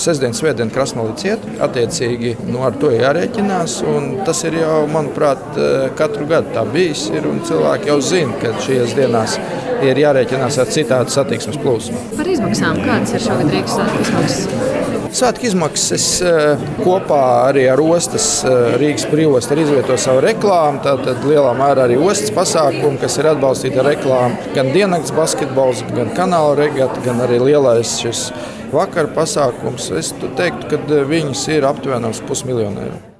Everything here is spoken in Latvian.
sestdien, svētdien Krasnodēļ ciet. Attiecīgi ar to jārēķinās. Tas ir jau, manuprāt, katru gadu tā bijis. Un cilvēki jau zina, ka šajās dienās ir jārēķinās ar citādu satiksmes plūsmu. Par izmaksām kādas ir šogad Rīgas svētku izmaksas? Svētku izmaksas kopā arī ar ostas, Rīgas Brīvostu izvieto savu reklāmu. Tātad lielā mērā arī ostas pasākumi, kas ir atbalstīti ar reklāmu. Gan diennakts basketbols, gan kanāla regata, gan arī lielais šis vakara pasākums. Es teiktu, ka viņas ir aptuveni uz 500 000 eiro.